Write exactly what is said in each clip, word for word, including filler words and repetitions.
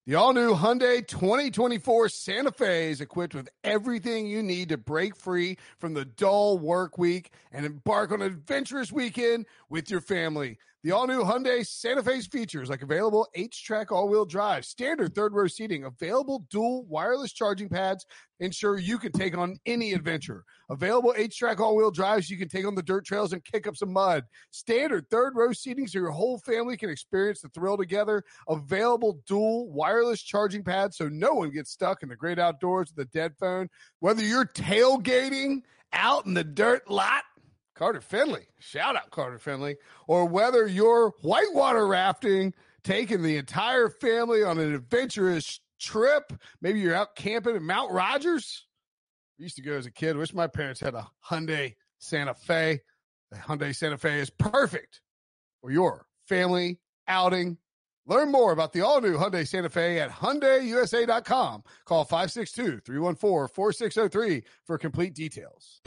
The all-new Hyundai twenty twenty-four Santa Fe is equipped with everything you need to break free from the dull work week and embark on an adventurous weekend with your family. The all-new Hyundai Santa Fe's features like available H-Track all-wheel drive, standard third-row seating, available dual wireless charging pads, ensure you can take on any adventure. Available H-Track all-wheel drives, you can take on the dirt trails and kick up some mud. Standard third-row seating so your whole family can experience the thrill together. Available dual wireless charging pads so no one gets stuck in the great outdoors with a dead phone. Whether you're tailgating out in the dirt lot, Carter Finley, shout out Carter Finley, or whether you're whitewater rafting, taking the entire family on an adventurous trip, maybe you're out camping at Mount Rogers. I used to go as a kid. Wish my parents had a Hyundai Santa Fe. The Hyundai Santa Fe is perfect for your family outing. Learn more about the all-new Hyundai Santa Fe at Hyundai U S A dot com. Call five six two, three one four, four six zero three for complete details.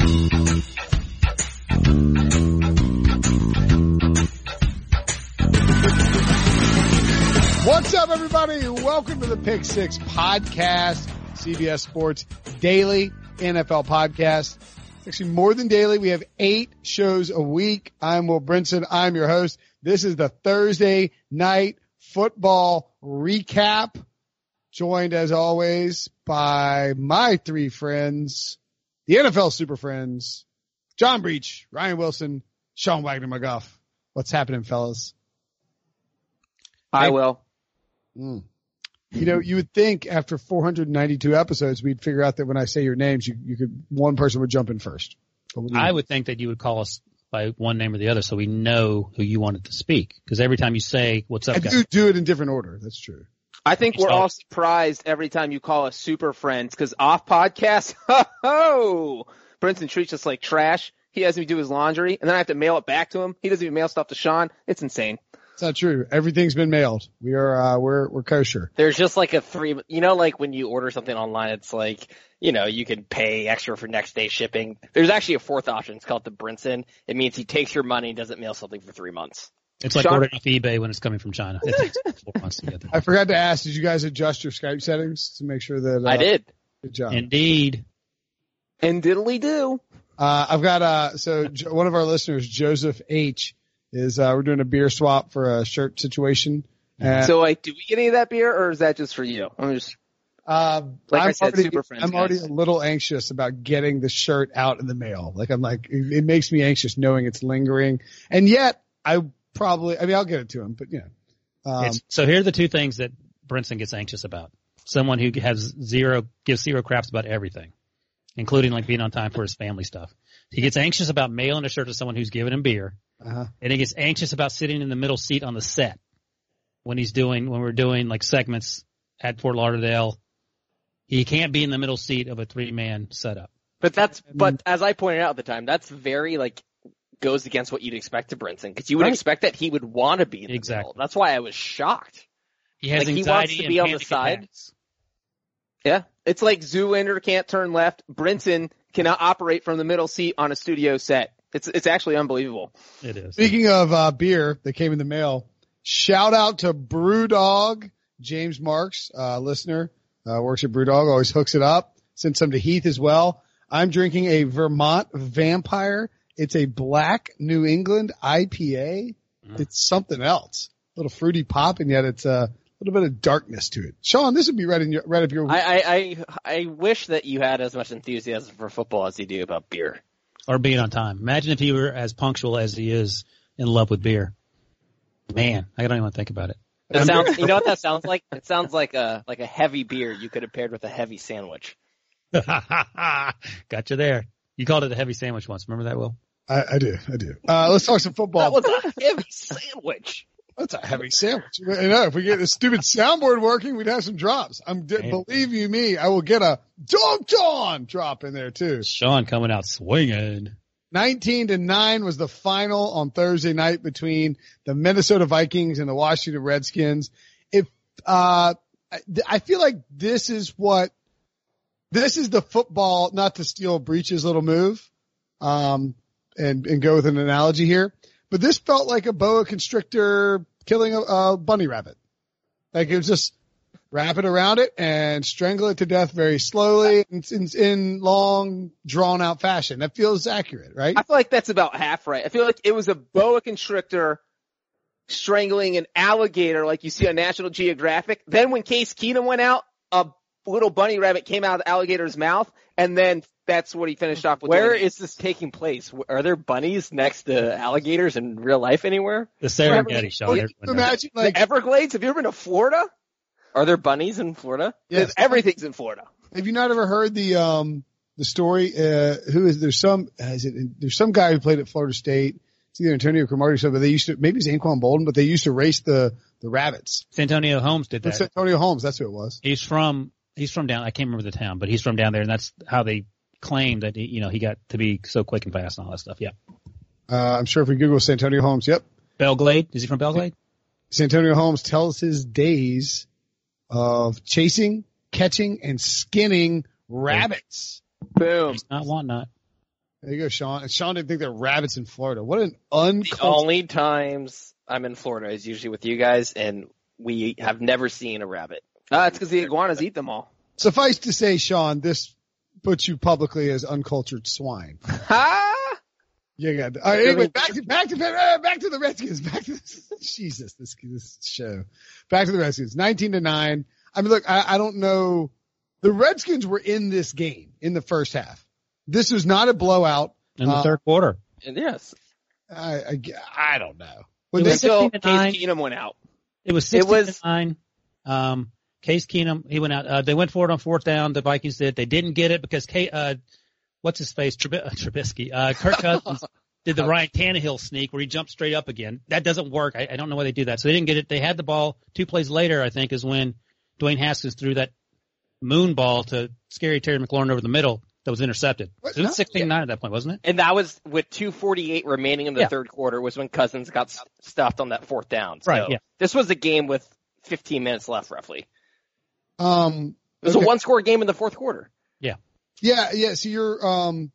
What's up, everybody? Welcome to the Pick Six Podcast, C B S Sports Daily N F L Podcast. Actually, more than daily. We have eight shows a week. I'm Will Brinson. I'm your host. This is the Thursday night football recap, joined as always by my three friends, the N F L super friends, John Breach, Ryan Wilson, Sean Wagner McGuff. What's happening, fellas? I will. Mm. You know, you would think after four hundred ninety-two episodes, we'd figure out that when I say your names, you, you could, one person would jump in first. I would think that you would call us by one name or the other so we know who you wanted to speak. Because every time you say, what's up, I guys? do do it in different order. That's true. I think we're all surprised every time you call us super friends because off podcast, ho ho! Brinson treats us like trash. He has me do his laundry, and then I have to mail it back to him. He doesn't even mail stuff to Sean. It's insane. It's not true. Everything's been mailed. We are, uh, we're, we're kosher. There's just like a three, you know, like when you order something online, it's like, you know, you can pay extra for next day shipping. There's actually a fourth option. It's called the Brinson. It means he takes your money and doesn't mail something for three months. It's like Sean, ordering off eBay when it's coming from China. It takes four months to get there. I forgot to ask, did you guys adjust your Skype settings to make sure that, uh, I did. Good job. Indeed. And diddly do. Uh, I've got, uh, so jo- one of our listeners, Joseph H, is, uh, we're doing a beer swap for a shirt situation. And, So, like, do we get any of that beer, or is that just for you? I'm just, uh, like I'm I said, already, super friends, I'm already guys. a little anxious about getting the shirt out in the mail. Like, I'm like, it, it makes me anxious knowing it's lingering. And yet, I probably, I mean, I'll get it to him, but, you know. Um, It's, so here are the two things that Brinson gets anxious about. Someone who has zero, gives zero craps about everything, including like being on time for his family stuff. He gets anxious about mailing a shirt to someone who's giving him beer. uh-huh. And he gets anxious about sitting in the middle seat on the set when he's doing, when we're doing like segments at Fort Lauderdale. He can't be in the middle seat of a three man setup. But that's, but as I pointed out at the time, that's very like, goes against what you'd expect to Brinson. Cause you would Right. expect that he would want to be in the Exactly. middle. That's why I was shocked. He has Like, he anxiety wants to and be on the panic side. attacks. Yeah. It's like Zoolander can't turn left. Brinson cannot operate from the middle seat on a studio set. It's, it's actually unbelievable. It is. Speaking of, uh, beer that came in the mail, shout out to Brewdog, James Marks, uh, listener, uh, works at Brewdog, always hooks it up. Sent some to Heath as well. I'm drinking a Vermont Vampire. It's a black New England I P A. Mm. It's something else. A little fruity pop, and yet it's a little bit of darkness to it. Sean, this would be right in your, right up your. I, I, I, I wish that you had as much enthusiasm for football as you do about beer. Or being on time. Imagine if he were as punctual as he is in love with beer. Man, I don't even want to think about it. It sounds, you know what that sounds like? It sounds like a, like a heavy beer you could have paired with a heavy sandwich. Got you there. You called it a heavy sandwich once. Remember that, Will? I, I do, I do. Uh, let's talk some football. That was a heavy sandwich. That's a heavy sandwich. You know, if we get this stupid soundboard working, we'd have some drops. I'm, Man. believe you me, I will get a dunked on drop in there too. Sean coming out swinging. nineteen to nine was the final on Thursday night between the Minnesota Vikings and the Washington Redskins. If, uh, I feel like this is what, this is the football, not to steal Breach's little move, um, and, and go with an analogy here, but this felt like a boa constrictor killing a, a bunny rabbit. Like it was just, wrap it around it, and strangle it to death very slowly in, in, in long, drawn-out fashion. That feels accurate, right? I feel like that's about half right. I feel like it was a boa constrictor strangling an alligator like you see on National Geographic. Then when Case Keenum went out, a little bunny rabbit came out of the alligator's mouth, and then that's what he finished off with. Where is this taking place? Are there bunnies next to alligators in real life anywhere? The Serengeti, Sean. Can you imagine, like, the Everglades? Have you ever been to Florida? Are there bunnies in Florida? yes. Everything's in Florida. Have you not ever heard the um the story? Uh, who is there's some is it there's some guy who played at Florida State. It's either Antonio Cromartie or something. But they used to maybe it's Anquan Bolden, but they used to race the the rabbits. Santonio Holmes did that. It's Antonio Holmes. That's who it was. He's from he's from down. I can't remember the town, but he's from down there, and that's how they claimed that he, you know he got to be so quick and fast and all that stuff. Yeah. Uh, I'm sure if we Google Santonio Holmes, yep. Belglade. Is he from Belglade? Santonio Holmes tells his days of chasing, catching, and skinning rabbits. Boom. He's not want not. There you go, Sean. And Sean didn't think there were rabbits in Florida. What an The uncultured. only times I'm in Florida is usually with you guys, and we have never seen a rabbit. Uh, it's because the iguanas eat them all. Suffice to say, Sean, this puts you publicly as uncultured swine. Ha! You got. All right, anyway, back to back to uh, back to the Redskins. Back to this, Jesus, this this show. Back to the Redskins. Nineteen to nine. I mean, look, I, I don't know. The Redskins were in this game in the first half. This was not a blowout. In the Uh, third quarter. And yes, I, I, I don't know. It When was they, Until sixteen to nine. Case Keenum went out. It was It sixteen was- to nine. Um, Case Keenum, he went out. Uh, they went for it on fourth down. The Vikings did. They didn't get it because K, uh, what's his face? Trub- uh, Trubisky. Uh, Kirk Cousins did the Ryan Tannehill sneak where he jumped straight up again. That doesn't work. I, I don't know why they do that. So they didn't get it. They had the ball. Two plays later, I think, is when Dwayne Haskins threw that moon ball to scary Terry McLaurin over the middle that was intercepted. What? So it No. was sixteen to nine at that point, wasn't it? and that was with two forty-eight remaining in the Yeah. third quarter was when Cousins got st- stuffed on that fourth down. So Right, yeah. this was a game with fifteen minutes left, roughly. um, It was okay. a one-score game in the fourth quarter. yeah, yeah. So you're, um,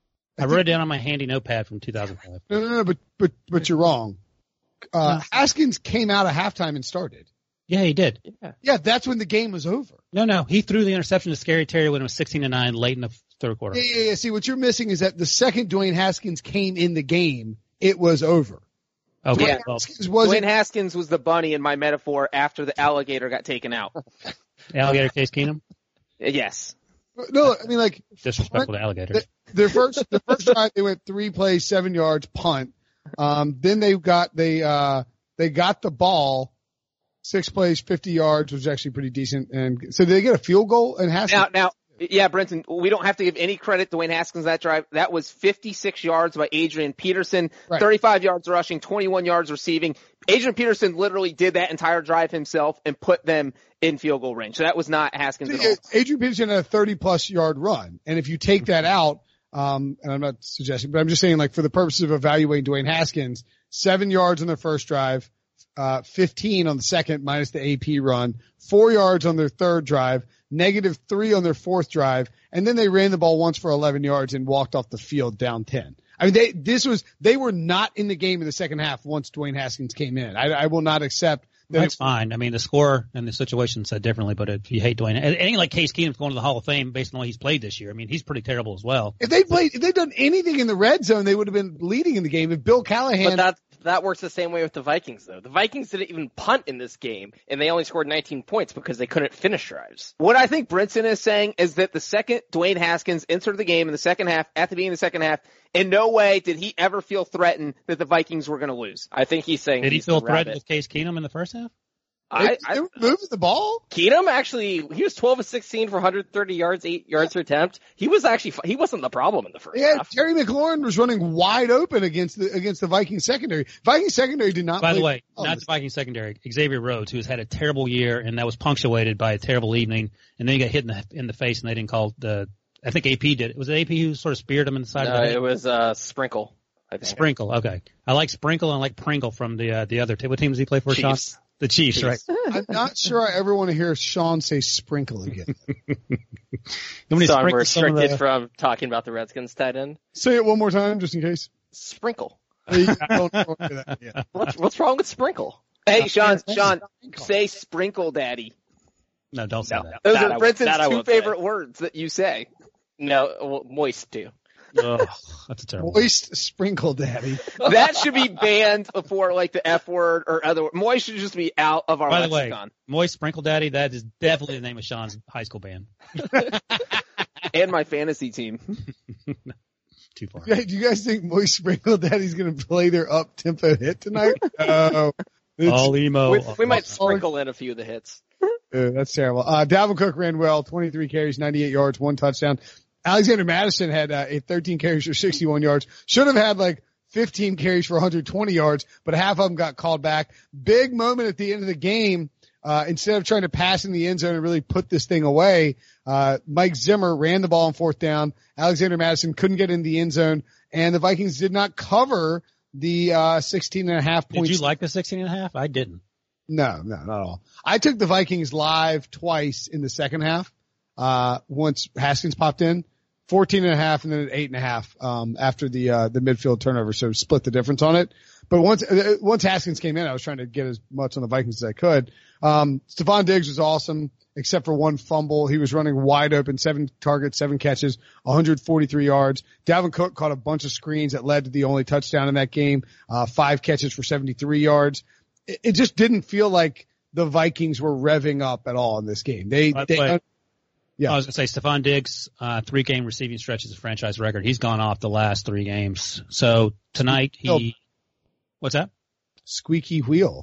I wrote it down on my handy notepad from two thousand five. no, no, no, but, but, but you're wrong. Uh, Haskins came out at halftime and started. Yeah, he did. Yeah. Yeah, that's when the game was over. No, no, he threw the interception to Scary Terry when it was sixteen to nine late in the third quarter. Yeah, yeah, yeah. See, what you're missing is that the second Dwayne Haskins came in the game, it was over. Okay, Yeah. well, Haskins wasn't. Dwayne Haskins was the bunny in my metaphor after the alligator got taken out. alligator Case Keenum, Yes. No, I mean, like, disrespectful to alligators. the, their first, the first drive, they went three plays, seven yards, punt. Um, then they got, they, uh, they got the ball, six plays, fifty yards, which was actually pretty decent. And so did they get a field goal? And Haskins, Now, now, yeah, Brenton, we don't have to give any credit to Dwayne Haskins that drive. That was fifty-six yards by Adrian Peterson, Right. thirty-five yards rushing, twenty-one yards receiving. Adrian Peterson literally did that entire drive himself and put them in field goal range. So that was not Haskins at all. Adrian Peterson had a thirty plus yard run. And if you take that out, um, and I'm not suggesting, but I'm just saying, like, for the purposes of evaluating Dwayne Haskins, seven yards on their first drive, uh, fifteen on the second minus the A P run, four yards on their third drive, negative three on their fourth drive, and then they ran the ball once for eleven yards and walked off the field down ten. I mean, they, this was, they were not in the game in the second half once Dwayne Haskins came in. I, I will not accept that. That's fine. I mean, the score and the situation said differently, but if you hate Dwayne, it ain't like Case Keenum's going to the Hall of Fame based on what he's played this year. I mean, he's pretty terrible as well. If they played, if they'd done anything in the red zone, they would have been leading in the game. If Bill But Callahan, that that works the same way with the Vikings, though. The Vikings didn't even punt in this game, and they only scored nineteen points because they couldn't finish drives. What I think Brinson is saying is that the second Dwayne Haskins entered the game in the second half, at the beginning of the second half, in no way did he ever feel threatened that the Vikings were going to lose. I think he's saying Did he he's feel the threatened rabbit. with Case Keenum in the first half? they, I, they I, were moving the ball. Keenum actually, he was twelve of sixteen for one hundred thirty yards, eight yards per attempt. He was actually, he wasn't the problem in the first Yeah, half. Terry McLaurin was running wide open against the against the Viking secondary. Viking secondary did not. By play the way, well not this- the Viking secondary, Xavier Rhodes, who has had a terrible year, and that was punctuated by a terrible evening, and then he got hit in the in the face, and they didn't call the. I think A P did. Was it A P who sort of speared him in the side No, of the head? it was uh, Sprinkle, I think. Sprinkle. Okay, I like Sprinkle and I like Pringle from the uh, the other. T- what team does he play for? Sean? Chiefs. The Chiefs, right? I'm not sure I ever want to hear Sean say sprinkle again. You want me to So I'm sprinkle some of restricted the- from talking about the Redskins tight end. Say it one more time, just in case. Sprinkle. I don't know that yet. What's, what's wrong with Sprinkle? hey, Sean, Yeah, Sean, Sprinkle. say sprinkle daddy. No, don't say No, that. Those That are I- Brinson's that I two won't say. favorite words that you say. No, well, moist too. Ugh, that's a terrible. Moist sprinkle daddy. That should be banned before like the F word or other word. Moist should just be out of our By the way, lexicon. Moist Sprinkle Daddy, that is definitely the name of Sean's high school band. And my fantasy team. Too far. Do you guys think Moist Sprinkle Daddy's going to play their up tempo hit tonight? Oh, it's- All emo. We, we might all- sprinkle in a few of the hits. Uh, that's terrible. Uh, Dalvin Cook ran well, twenty-three carries, ninety-eight yards, one touchdown. Alexander Madison had uh, thirteen carries for sixty-one yards. Should have had like fifteen carries for one hundred twenty yards, but half of them got called back. Big moment at the end of the game. Uh, instead of trying to pass in the end zone and really put this thing away, uh, Mike Zimmer ran the ball on fourth down. Alexander Madison couldn't get in the end zone, and the Vikings did not cover the uh, sixteen and a half points. Did you like the sixteen and a half? I didn't. No, no, not at all. I took the Vikings live twice in the second half. Uh, once Haskins popped in, fourteen and a half and then an eight and a half, um, after the, uh, the midfield turnover. So split the difference on it. But once, uh, once Haskins came in, I was trying to get as much on the Vikings as I could. Um, Stephon Diggs was awesome, except for one fumble. He was running wide open, seven targets, seven catches, one hundred forty-three yards. Dalvin Cook caught a bunch of screens that led to the only touchdown in that game, uh, five catches for seventy-three yards. It, it just didn't feel like the Vikings were revving up at all in this game. They, By the they, way, uh, yeah. I was going to say Stephon Diggs, uh, three game receiving stretch is a franchise record. He's gone off the last three games. So tonight he, what's that? Squeaky wheel.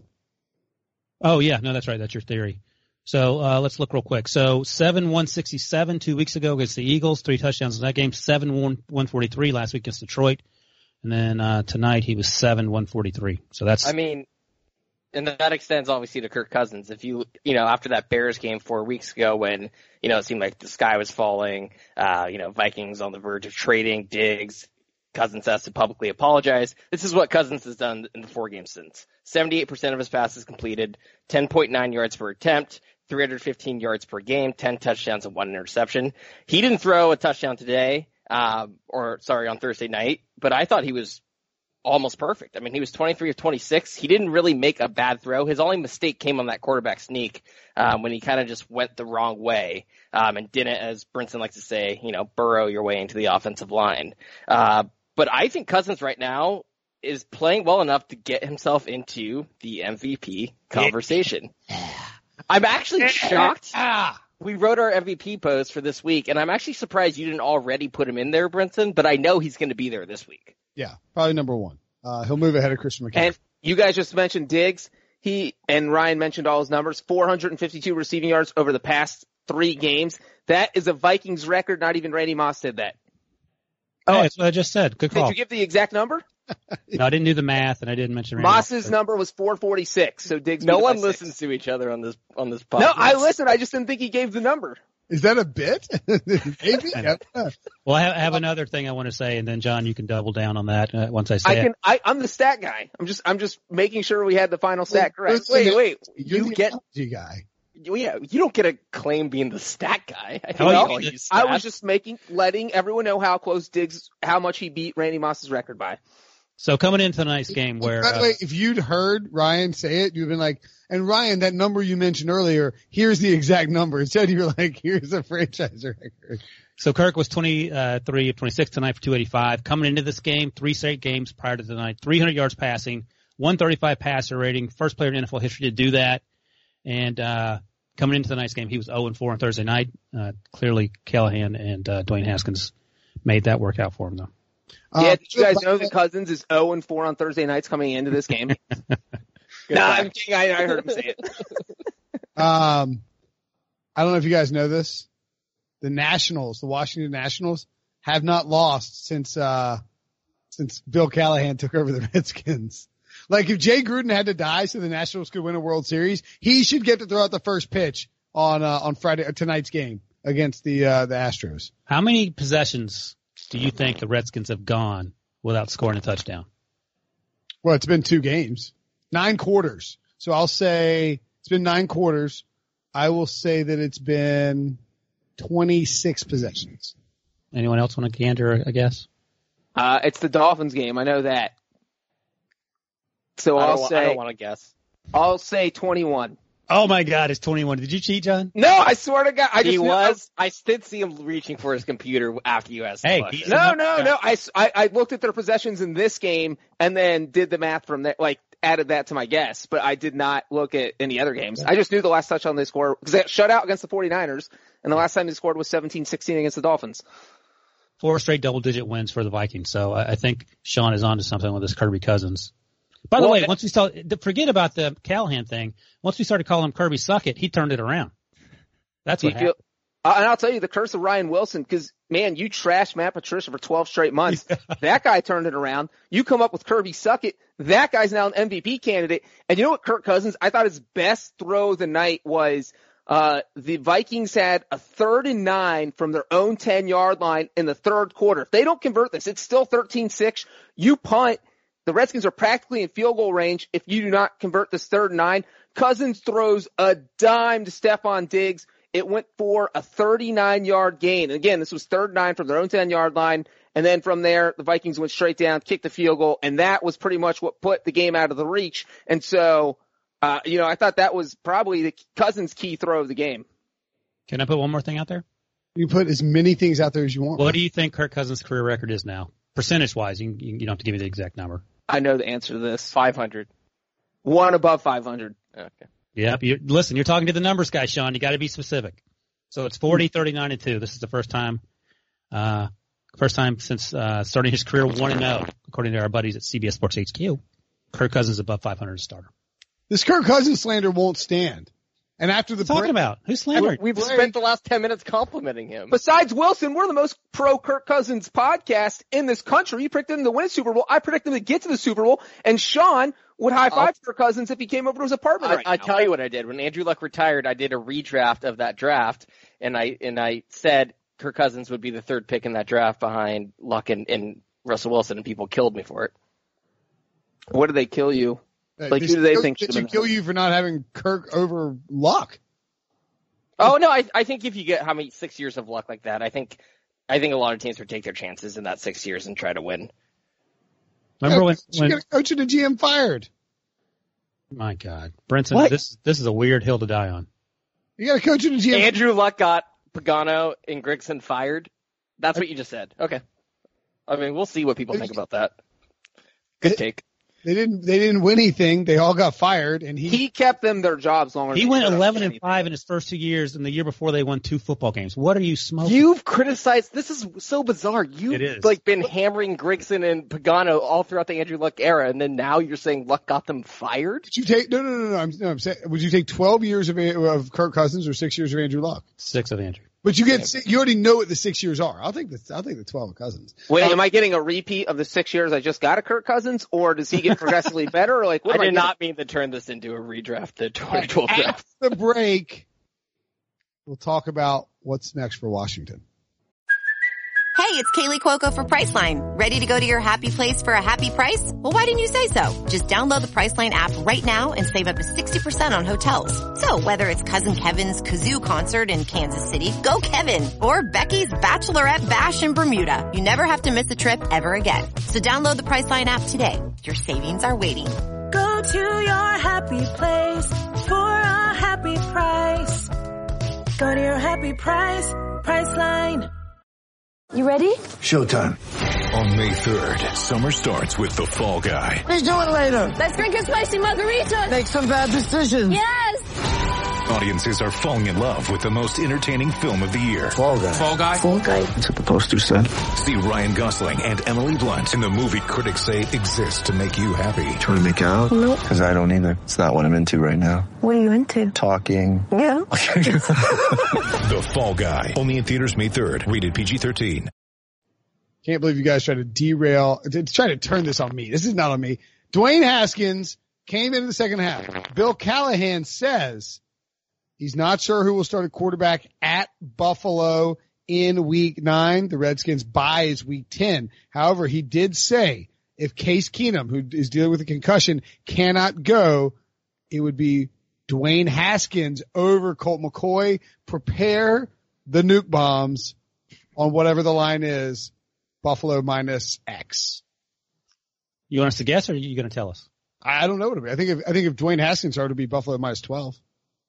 Oh yeah, no, that's right. That's your theory. So, uh, let's look real quick. So seven, one sixty-seven two weeks ago against the Eagles, three touchdowns in that game, seven, one, one forty-three last week against Detroit. And then, uh, tonight he was seven, one forty-three. So that's, I mean, and that extends obviously to Kirk Cousins. If you, you know, after that Bears game four weeks ago when, you know, it seemed like the sky was falling, uh, you know, Vikings on the verge of trading Diggs, Cousins has to publicly apologize. This is what Cousins has done in the four games since. seventy-eight percent of his passes completed, ten point nine yards per attempt, three hundred fifteen yards per game, ten touchdowns and one interception. He didn't throw a touchdown today, um, or sorry, on Thursday night, but I thought he was almost perfect. I mean, he was twenty-three of twenty-six. He didn't really make a bad throw. His only mistake came on that quarterback sneak, um, when he kind of just went the wrong way, um, and didn't, as Brinson likes to say, you know, burrow your way into the offensive line. Uh, but I think Cousins right now is playing well enough to get himself into the M V P conversation. I'm actually shocked. We wrote our M V P post for this week, and I'm actually surprised you didn't already put him in there, Brinson, but I know he's going to be there this week. Yeah, probably number one. Uh, he'll move ahead of Christian McCaffrey. And you guys just mentioned Diggs. He and Ryan mentioned all his numbers. four hundred fifty-two receiving yards over the past three games. That is a Vikings record. Not even Randy Moss did that. oh, that's what I just said. Good Did call. you give the exact number? No, I didn't do the math and I didn't mention Randy Moss's Moss. number was four forty-six. So Diggs. No beat it one by listens six. to each other on this on this podcast. No, I listened. I just didn't think he gave the number. Is that a bit? Maybe. Yeah. Well, I have, I have another thing I want to say, and then John, you can double down on that uh, once I say I it. can. I, I'm the stat guy. I'm just. I'm just making sure we had the final stat correct. Listen, Wait, wait. You're You the get. analogy guy. Yeah, you don't get a claim being the stat guy. I, How well, are you- I was just making, letting everyone know how close Diggs, how much he beat Randy Moss's record by. So coming into tonight's game where By the uh, way, if you'd heard Ryan say it, you'd been like, and Ryan, that number you mentioned earlier, here's the exact number. Instead, you were like, here's a franchise record. so Kirk was twenty-three of twenty-six tonight for two eighty-five. Coming into this game, three straight games prior to tonight, three hundred yards passing, one thirty-five passer rating, first player in N F L history to do that. And uh coming into tonight's game, he was oh and four on Thursday night. Uh clearly Callahan and uh, Dwayne Haskins made that work out for him though. Yeah, Uh, did you guys know that Cousins is oh and four on Thursday nights coming into this game? No, I'm kidding. I, I heard him say it. Um, I don't know if you guys know this. The Nationals, the Washington Nationals, have not lost since uh since Bill Callahan took over the Redskins. Like if Jay Gruden had to die so the Nationals could win a World Series, he should get to throw out the first pitch on uh, on Friday uh, tonight's game against the uh, the Astros. How many possessions do you think the Redskins have gone without scoring a touchdown? Well, it's been two games, nine quarters. So I'll say it's been nine quarters. I will say that it's been twenty-six possessions. Anyone else want to gander a guess? Uh, it's the Dolphins game. I know that. So I I'll don't, wa- I say, don't want to guess. I'll say twenty-one. Oh my God, it's twenty-one. Did you cheat, John? No, I swear to God, I he just was. I did see him reaching for his computer after you asked. Hey, the question. No, no, no. I, I, I looked at their possessions in this game and then did the math from there, like added that to my guess, but I did not look at any other games. I just knew the last touchdown they scored because they got shut out against the 49ers, and the last time they scored was seventeen sixteen against the Dolphins. Four straight double-digit wins for the Vikings. So I, I think Sean is onto something with this Kirby Cousins. By the Well, way, once we saw, forget about the Callahan thing. Once we started calling him Kirby Suckett, he turned it around. That's Do what you feel, happened. uh, and I'll tell you the curse of Ryan Wilson, because man, you trashed Matt Patricia for twelve straight months. That guy turned it around. You come up with Kirby Suckett. That guy's now an M V P candidate. And you know what, Kirk Cousins? I thought his best throw of the night was uh the Vikings had a third and nine from their own ten-yard line in the third quarter. If they don't convert this, it's still thirteen six. You punt. The Redskins are practically in field goal range if you do not convert this third and nine. Cousins throws a dime to Stephon Diggs. It went for a thirty-nine-yard gain. And again, this was third and nine from their own ten-yard line. And then from there, the Vikings went straight down, kicked the field goal, and that was pretty much what put the game out of the reach. And so, uh, you know, I thought that was probably the Cousins' key throw of the game. Can I put one more thing out there? You put as many things out there as you want. What do you think Kirk Cousins' career record is now? Percentage-wise, you, you don't have to give me the exact number. I know the answer to this. five hundred. One above five hundred. Okay. Yep. You're, listen, you're talking to the numbers guy, Sean. You got to be specific. So it's forty, thirty-nine, and two. This is the first time, uh, first time since uh, starting his career one and zero, according to our buddies at C B S Sports H Q. Kirk Cousins above five hundred as a starter. This Kirk Cousins slander won't stand. And after the What are you talking break, about? Who's slandering? We've Break. spent the last ten minutes complimenting him. Besides Wilson, we're the most pro Kirk Cousins podcast in this country. You predicted him to win a Super Bowl. I predicted him to get to the Super Bowl. And Sean would high five Kirk Cousins if he came over to his apartment I, right I now. tell you what I did. When Andrew Luck retired, I did a redraft of that draft, and I and I said Kirk Cousins would be the third pick in that draft behind Luck and, and Russell Wilson, and people killed me for it. What did they kill you? uh, Like, they who do they still- think did should you have kill been- you for not having Kirk over Luck? Oh no, I I think if you get how many six years of luck like that, I think I think a lot of teams would take their chances in that six years and try to win. Remember Yeah, when, you when got a coach and a G M fired. my God, Brinson, What? this this is a weird hill to die on. You got a coach and a G M. Andrew Luck got Pagano and Grigson fired. That's what you just said. Okay. I mean, we'll see what people think about that. Good take. They didn't. They didn't win anything. They all got fired, and he. He kept them their jobs longer. He than went should have. eleven and five in his first two years, and the year before they won two football games. What are you smoking? You've criticized. This is so bizarre. You've It is. like been hammering Grigson and Pagano all throughout the Andrew Luck era, and then now you're saying Luck got them fired. Would you take? No, no, no, no. I'm, no, I'm saying. Would you take twelve years of of Kirk Cousins or six years of Andrew Luck? Six of Andrew. But you get. You already know what the six years are. I'll take the. I'll take the twelve of Cousins. Wait, am I getting a repeat of the six years I just got of Kirk Cousins, or does he get progressively better? Or like, what I am I did getting? not mean to turn this into a redraft, the twenty twelve draft. After the break, we'll talk about what's next for Washington. Hey, it's Kaylee Cuoco for Priceline. Ready to go to your happy place for a happy price? Well, why didn't you say so? Just download the Priceline app right now and save up to sixty percent on hotels. So whether it's Cousin Kevin's Kazoo concert in Kansas City, go Kevin, or Becky's Bachelorette Bash in Bermuda, you never have to miss a trip ever again. So download the Priceline app today. Your savings are waiting. Go to your happy place for a happy price. Go to your happy price, Priceline. You ready? Showtime. On May third, summer starts with The Fall Guy. Let's do it later. Let's drink a spicy margarita. Make some bad decisions. Yes. Audiences are falling in love with the most entertaining film of the year. Fall Guy. Fall Guy? Fall guy. That's what the poster said. See Ryan Gosling and Emily Blunt in the movie critics say exists to make you happy. Trying to make it out? Nope. Because I don't either. It's not what I'm into right now. What are you into? Talking. Yeah. The Fall Guy. Only in theaters May third. Rated P G thirteen. Can't believe you guys tried to derail, to try to turn this on me. This is not on me. Dwayne Haskins came into the second half. Bill Callahan says he's not sure who will start a quarterback at Buffalo in week nine. The Redskins bye is week ten. However, he did say if Case Keenum, who is dealing with a concussion, cannot go, it would be Dwayne Haskins over Colt McCoy. Prepare the nuke bombs on whatever the line is. Buffalo minus X. You want us to guess, or are you going to tell us? I don't know what it would be. I think if, I think if Dwayne Haskins started, it would be Buffalo minus twelve.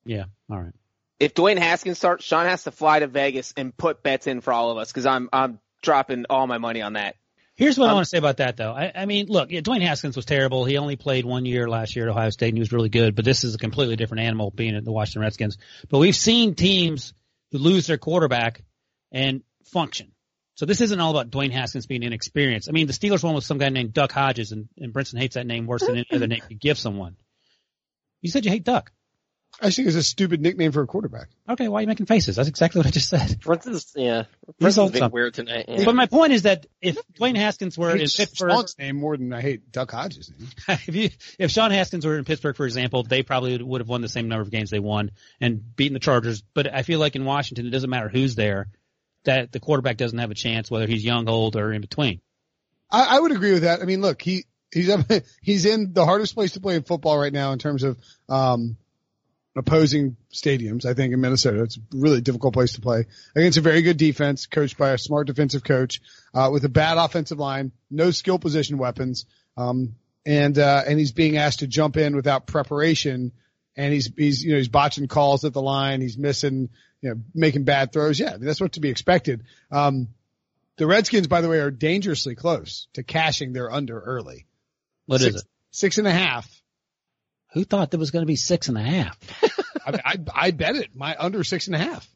Yeah. All right. If Dwayne Haskins starts, Sean has to fly to Vegas and put bets in for all of us because I'm I'm dropping all my money on that. Here's what um, I want to say about that, though. I, I mean, look, yeah, Dwayne Haskins was terrible. He only played one year last year at Ohio State, and he was really good. But this is a completely different animal being at the Washington Redskins. But we've seen teams who lose their quarterback and function. So this isn't all about Dwayne Haskins being inexperienced. I mean, the Steelers won with some guy named Duck Hodges, and, and Brinson hates that name worse than any other name you give someone. You said you hate Duck. I think it's a stupid nickname for a quarterback. Okay, why are you making faces? That's exactly what I just said. Brinson's, yeah. He's Brinson's being something. weird tonight. Yeah. But my point is that if Dwayne Haskins were I in hate Pittsburgh, Sean's name more than I hate Duck Hodges' name. if you, if Sean Haskins were in Pittsburgh, for example, they probably would have won the same number of games they won and beaten the Chargers. But I feel like in Washington, it doesn't matter who's there, that the quarterback doesn't have a chance, whether he's young, old, or in between. I, I would agree with that. I mean, look, he he's up, he's in the hardest place to play in football right now in terms of um opposing stadiums. I think in Minnesota, it's a really difficult place to play against a very good defense, coached by a smart defensive coach, uh, with a bad offensive line, no skill position weapons, um, and uh, and he's being asked to jump in without preparation, and he's he's you know he's botching calls at the line, he's missing, you know, making bad throws. Yeah, I mean, that's what to be expected. Um, the Redskins, by the way, are dangerously close to cashing their under early. What six, is it? Six and a half. Who thought there was going to be six and a half? I, I, I bet it. My under six and a half.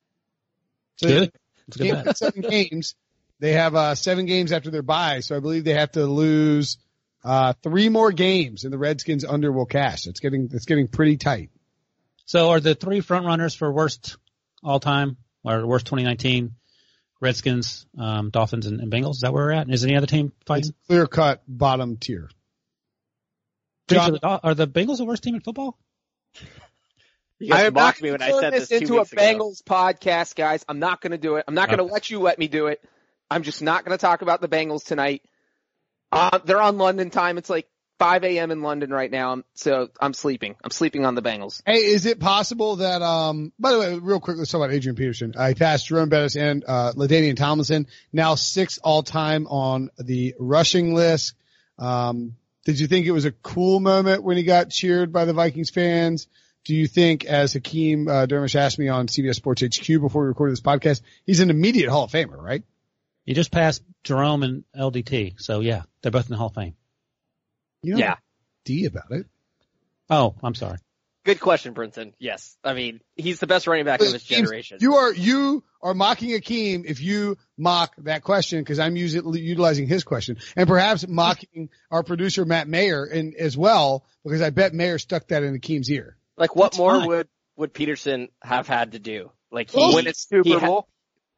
So Good. It's a good bet. Seven games. They have uh, seven games after their bye, so I believe they have to lose uh, three more games, and the Redskins under will cash. It's getting it's getting pretty tight. So are the three front runners for worst all time or worst twenty nineteen Redskins, um, Dolphins, and, and Bengals? Is that where we're at? Is any other team fighting? Clear cut bottom tier. John, are, the, are the Bengals the worst team in football? You guys I'm not mocked me going when to I turn said this this two into a weeks ago. Bengals podcast, guys. I'm not going to do it. I'm not going to Okay. let you let me do it. I'm just not going to talk about the Bengals tonight. Uh, they're on London time. It's like five a.m. in London right now, so I'm sleeping. I'm sleeping on the Bengals. Hey, is it possible that, um, by the way, real quick, let's talk about Adrian Peterson. I passed Jerome Bettis and, uh, LaDainian Tomlinson, now six all time on the rushing list. Um, did you think it was a cool moment when he got cheered by the Vikings fans? Do you think, as Hakeem uh, Dermish asked me on C B S Sports H Q before we recorded this podcast, he's an immediate Hall of Famer, right? You just passed Jerome and L D T, so yeah, they're both in the Hall of Fame. You know, Yeah. D about it. Oh, I'm sorry. Good question, Brinson. Yes. I mean, he's the best running back of his generation. You are you are mocking Hakeem if you mock that question, because I'm using utilizing his question, and perhaps mocking our producer Matt Mayer and as well, because I bet Mayer stuck that in Hakeem's ear. Like, what That's more fine. would, would Peterson have had to do? Like, he Well, win a Super he ha- Bowl.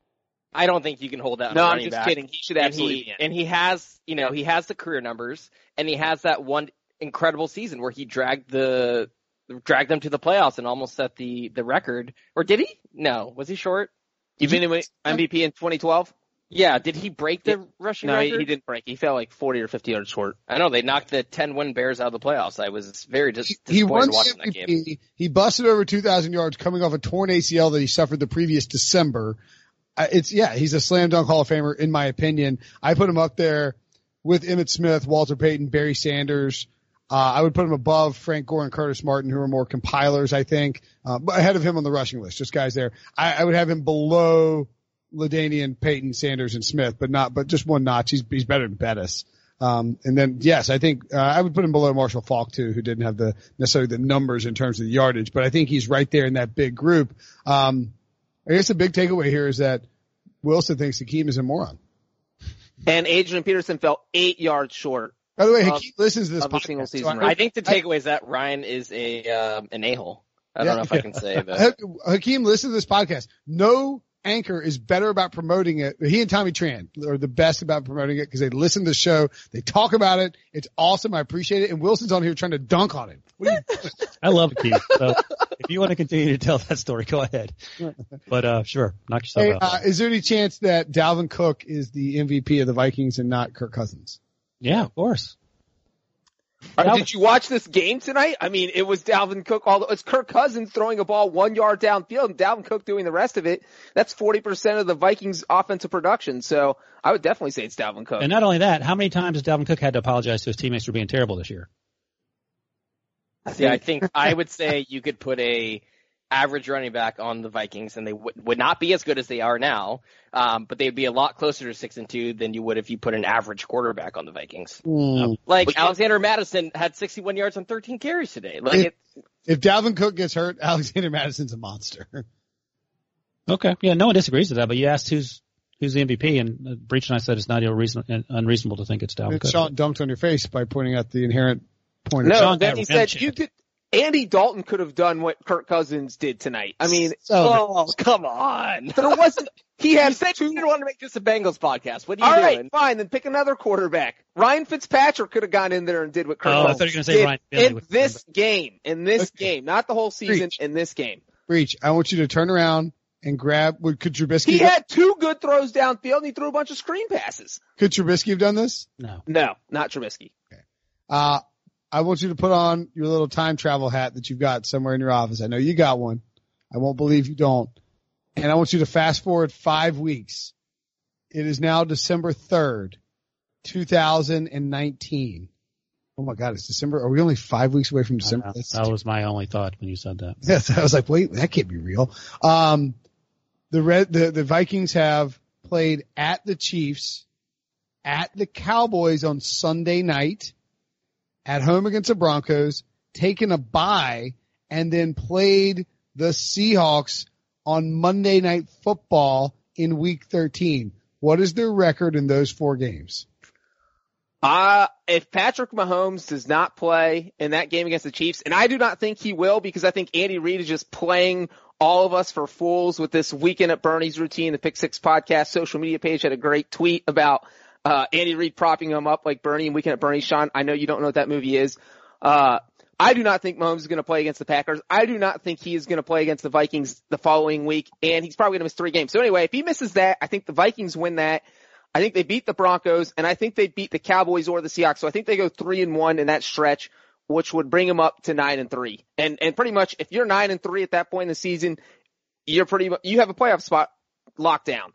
I don't think you can hold that on No, a I'm running just back. kidding. He should And absolutely he, be in. and he has, you know, he has the career numbers, and he has that one incredible season where he dragged the, dragged them to the playoffs and almost set the, the record. Or did he? No. Was he short? Even in M V P in twenty twelve? Yeah. Did he break the rushing No, he, record? he didn't break. He fell like forty or fifty yards short. I know they knocked the ten win Bears out of the playoffs. I was very dis- He, he won disappointed watching the that game. M V P. He busted over two thousand yards coming off a torn A C L that he suffered the previous December. Uh, it's yeah, he's a slam dunk Hall of Famer in my opinion. I put him up there with Emmitt Smith, Walter Payton, Barry Sanders. Uh, I would put him above Frank Gore and Curtis Martin, who are more compilers, I think, uh, but ahead of him on the rushing list. Just guys there. I, I would have him below LaDainian, Payton, Sanders, and Smith, but not, but just one notch. He's he's better than Bettis. Um, and then yes, I think uh, I would put him below Marshall Faulk too, who didn't have the necessarily the numbers in terms of the yardage, but I think he's right there in that big group. Um, I guess the big takeaway here is that Wilson thinks Hakeem is a moron. And Adrian Peterson fell eight yards short. By the way, Um, Hakeem listens to this of a single podcast. season so I, record. I think the takeaway is that Ryan is a um, an a-hole. I don't Yeah. know if I can say that. Ha- Hakeem listens to this podcast. No anchor is better about promoting it. He and Tommy Tran are the best about promoting it because they listen to the show. They talk about it. It's awesome. I appreciate it. And Wilson's on here trying to dunk on him. What are you doing? I love Keith. So if you want to continue to tell that story, go ahead. But uh, sure, knock yourself Hey, out. uh, is there any chance that Dalvin Cook is the M V P of the Vikings and not Kirk Cousins? Yeah, of course. Uh, Did you watch this game tonight? I mean, it was Dalvin Cook. All it's Kirk Cousins throwing a ball one yard downfield, and Dalvin Cook doing the rest of it. That's forty percent of the Vikings' offensive production. So I would definitely say it's Dalvin Cook. And not only that, how many times has Dalvin Cook had to apologize to his teammates for being terrible this year? Yeah, I think I would say you could put a average running back on the Vikings, and they w- would not be as good as they are now. Um, but they'd be a lot closer to six and two than you would if you put an average quarterback on the Vikings. Mm. Like But- Alexander Madison had sixty-one yards on thirteen carries today. Like If, it, if Dalvin Cook gets hurt, Alexander Madison's a monster. Okay. Yeah, no one disagrees with that, but you asked who's who's the M V P, and uh, Breach and I said it's not unreasonable, unreasonable to think it's Dalvin Cook. Sean dunked on your face by pointing out the inherent point. No, of Sean then had he a said chance. you could. Andy Dalton could have done what Kirk Cousins did tonight. I mean, So- oh, come on. there wasn't. He had You said two. you didn't want to make this a Bengals podcast. What are you All doing? right, fine. Then pick another quarterback. Ryan Fitzpatrick could have gone in there and did what Kirk Oh, I Cousins thought you were going to say did Ryan Finley. in with- this game. In this Okay. game, not the whole season. Breach. In this game, Breach, I want you to turn around and grab. Would could Trubisky? he have- had two good throws downfield, and he threw a bunch of screen passes. Could Trubisky have done this? No. No, not Trubisky. Uh, I want you to put on your little time travel hat that you've got somewhere in your office. I know you got one. I won't believe you don't. And I want you to fast forward five weeks. It is now December third, two thousand nineteen. Oh my God, it's December. Are we only five weeks away from December? Uh, That's- that was my only thought when you said that. Yes, I was like, wait, that can't be real. Um, the red, the, the Vikings have played at the Chiefs, at the Cowboys on Sunday night, at home against the Broncos, taken a bye, and then played the Seahawks on Monday Night Football in week thirteen. What is their record in those four games? Uh, if Patrick Mahomes does not play in that game against the Chiefs, and I do not think he will because I think Andy Reid is just playing all of us for fools with this Weekend at Bernie's routine. The Pick Six Podcast social media page had a great tweet about uh Andy Reid propping him up like Bernie in Weekend at Bernie. Sean, I know you don't know what that movie is. Uh, I do not think Mahomes is going to play against the Packers. I do not think he is going to play against the Vikings the following week, and he's probably going to miss three games. So anyway, if he misses that, I think the Vikings win that. I think they beat the Broncos, and I think they beat the Cowboys or the Seahawks. So I think they go three and one in that stretch, which would bring them up to nine and three. And and pretty much, if you're nine and three at that point in the season, you're pretty mu- you have a playoff spot locked down.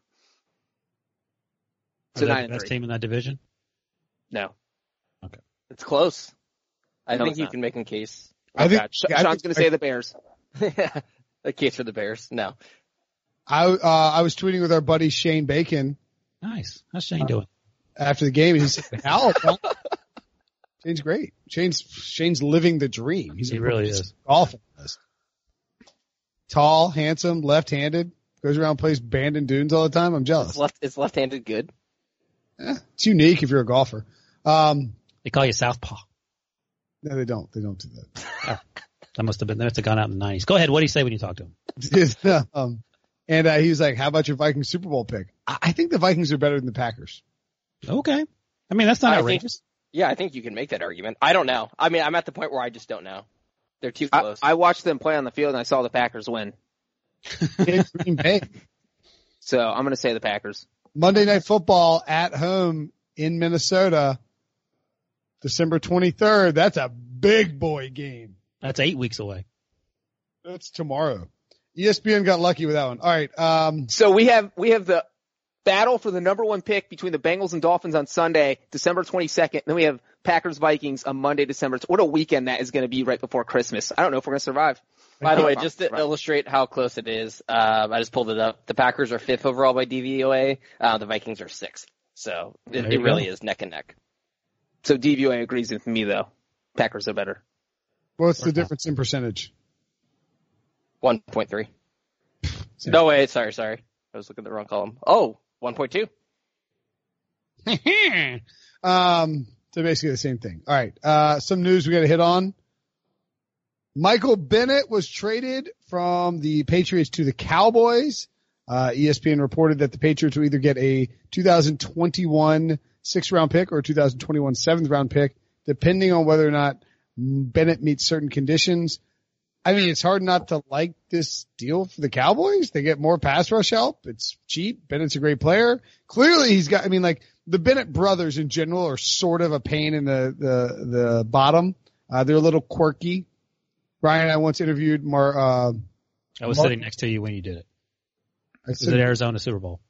Are So they nine the and best three. team in that division? No, Okay. It's close. I No, think it's you not. can make a case. I think, Sh- I Sean's think- going to say the Bears. A case for the Bears. No. I, uh, I was tweeting with our buddy Shane Bacon Nice. How's Shane doing? after the game, and he said, "How?" Shane's great. Shane's Shane's living the dream. He's He a really is. golf analyst. Tall, handsome, left-handed, goes around, plays Bandon Dunes all the time. I'm Is jealous. left is left-handed good? Eh, it's unique if you're a golfer. Um, They call you Southpaw. no, they don't. They don't do that. That must have been, that must have gone out in the nineties. Go ahead. What do you say when you talk to him? um, and uh, he was like, "How about your Vikings Super Bowl pick?" I, I think the Vikings are better than the Packers. Okay. I mean, that's not I think- outrageous. Yeah, I think you can make that argument. I don't know. I mean, I'm at the point where I just don't know. They're too I, close. I watched them play on the field, and I saw the Packers win. In Green Bay. So I'm going to say the Packers. Monday Night Football at home in Minnesota, December twenty-third. That's a big boy game. That's eight weeks away. That's tomorrow. E S P N got lucky with that one. All right. Um, So we have we have the battle for the number one pick between the Bengals and Dolphins on Sunday, December twenty-second. Then we have Packers Vikings on Monday, December. What a weekend that is going to be right before Christmas. I don't know if we're going to survive. By the way, Survive. just to Survive. illustrate how close it is, um, I just pulled it up. The Packers are fifth overall by D V O A. Uh, the Vikings are sixth. So it, There it you really go. is neck and neck. So D V O A agrees with me though. Packers are better. what's the difference in percentage? one point three. Same. No, wait, sorry, sorry. I was looking at the wrong column. Oh, one point two. um, so basically the same thing. All right. Uh, some news we got to hit on. Michael Bennett was traded from the Patriots to the Cowboys. Uh, E S P N reported that the Patriots will either get a two thousand twenty-one sixth round pick or a two thousand twenty-one seventh round pick, depending on whether or not Bennett meets certain conditions. I mean, it's hard not to like this deal for the Cowboys. They get more pass rush help. It's cheap. Bennett's a great player. Clearly he's got, I mean, like the Bennett brothers in general are sort of a pain in the, the, the bottom. Uh, they're a little quirky. Brian and I once interviewed Mar, uh, I was Mark- sitting next to you when you did it. I It was said, at Arizona Super Bowl.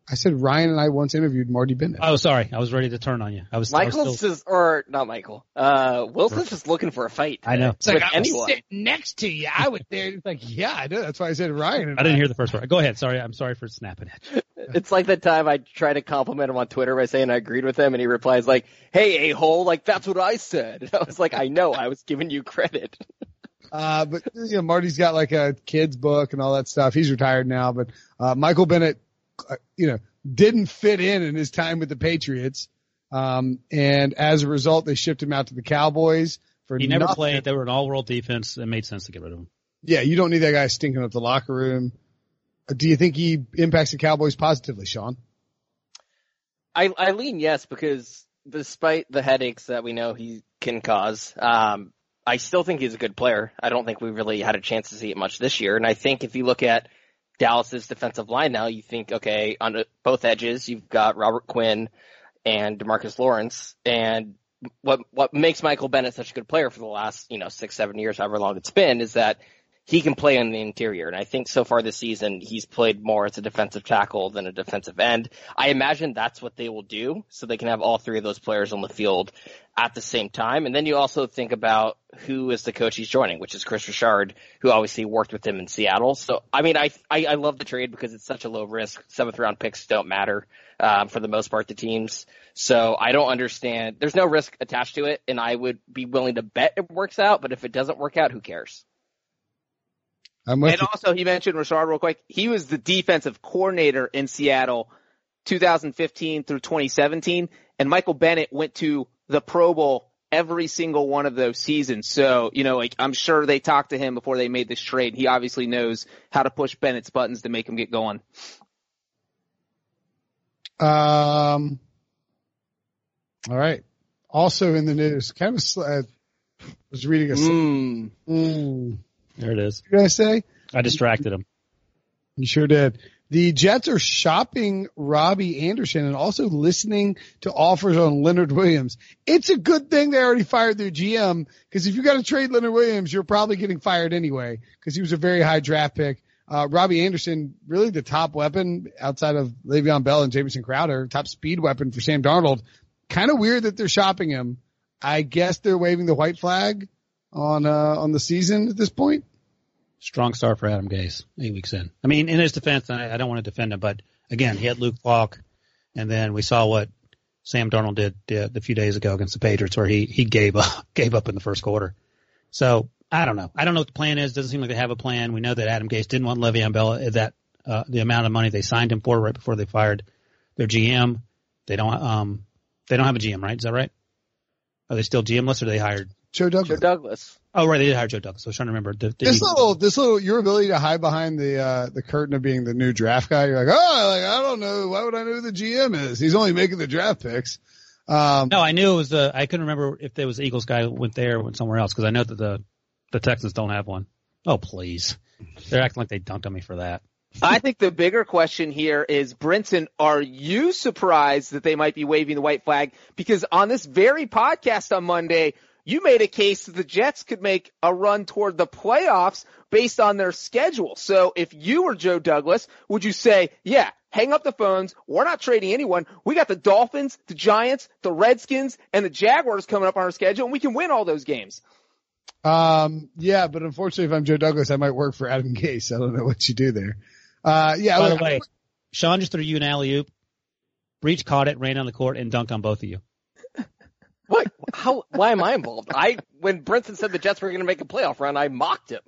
I said Ryan and I once interviewed Marty Bennett. Oh, sorry. I was ready to turn on you. I was. Michael's I was still... just, or not Michael. Uh, Wilson's just looking for a fight. I know. It's like with I anyone. was sitting next to you. I was there. It's like, yeah, I know. That's why I said Ryan. And I didn't hear the first word. Go ahead. Sorry. I'm sorry for snapping at you. It's like the time I tried to compliment him on Twitter by saying I agreed with him, and he replies like, "Hey, a-hole, like that's what I said." And I was like, "I know. I was giving you credit." Uh, but you know, Marty's got like a kid's book and all that stuff. He's retired now, but uh, Michael Bennett, uh, you know, didn't fit in in his time with the Patriots. Um, and as a result, they shipped him out to the Cowboys for He never nothing. played. They were an all-world defense. It made sense to get rid of him. Yeah, you don't need that guy stinking up the locker room. Uh, Do you think he impacts the Cowboys positively, Sean? I, I lean yes, because despite the headaches that we know he can cause, um, I still think he's a good player. I don't think we really had a chance to see it much this year. And I think if you look at Dallas's defensive line now, you think, okay, on both edges, you've got Robert Quinn and DeMarcus Lawrence. And what what makes Michael Bennett such a good player for the last, you know, six, seven years, however long it's been, is that he can play in the interior. And I think so far this season, he's played more as a defensive tackle than a defensive end. I imagine that's what they will do, so they can have all three of those players on the field at the same time. And then you also think about who is the coach he's joining, which is Chris Richard, who obviously worked with him in Seattle. So, I mean, I I, I love the trade because it's such a low risk. Seventh round picks don't matter um, for the most part to teams. So I don't understand. There's no risk attached to it, and I would be willing to bet it works out. But if it doesn't work out, who cares? I'm with And you. also, he mentioned Richard real quick. He was the defensive coordinator in Seattle two thousand fifteen through twenty seventeen, and Michael Bennett went to the Pro Bowl every single one of those seasons. So, you know, like, I'm sure they talked to him before they made this trade. He obviously knows how to push Bennett's buttons to make him get going. Um. All right. Also in the news, kind of, uh, was reading a. Mm. Mm. There it is. What did I say? I distracted him. You sure did. The Jets are shopping Robbie Anderson and also listening to offers on Leonard Williams. It's a good thing they already fired their G M, because if you got to trade Leonard Williams, you're probably getting fired anyway, because he was a very high draft pick. Uh, Robbie Anderson, really the top weapon outside of Le'Veon Bell and Jamison Crowder, top speed weapon for Sam Darnold. Kind of weird that they're shopping him. I guess they're waving the white flag on, uh, on the season at this point. Strong start for Adam Gase, eight weeks in. I mean, in his defense, I, I don't want to defend him, but again, he had Luke Falk, and then we saw what Sam Darnold did, did a few days ago against the Patriots, where he, he gave up, gave up in the first quarter. So I don't know. I don't know what the plan is. Doesn't seem like they have a plan. We know that Adam Gase didn't want Le'Veon Bell at that, uh, the amount of money they signed him for right before they fired their G M. They don't, um, they don't have a G M, right? Is that right? Are they still G M-less, or they hired Joe Douglas? Joe Douglas. Oh, right. They did hire Joe Douglas. I was trying to remember. Did, did This he, little, this little, your ability to hide behind the, uh, the curtain of being the new draft guy. You're like, oh, like, I don't know. Why would I know who the G M is? He's only making the draft picks. Um, no, I knew it was the, I couldn't remember if there was the Eagles guy who went there or went somewhere else, because I know that the, the Texans don't have one. Oh, please. They're acting like they dunked on me for that. I think the bigger question here is, Brinson, are you surprised that they might be waving the white flag? Because on this very podcast on Monday, you made a case that the Jets could make a run toward the playoffs based on their schedule. So if you were Joe Douglas, would you say, yeah, hang up the phones, we're not trading anyone, we got the Dolphins, the Giants, the Redskins, and the Jaguars coming up on our schedule, and we can win all those games? Um, yeah, but unfortunately, if I'm Joe Douglas, I might work for Adam Gase. I don't know what you do there. Uh, yeah. By look, the way, Sean just threw you an alley-oop. Breach caught it, ran on the court, and dunked on both of you. What? How? Why am I involved? I when Brinson said the Jets were going to make a playoff run, I mocked him.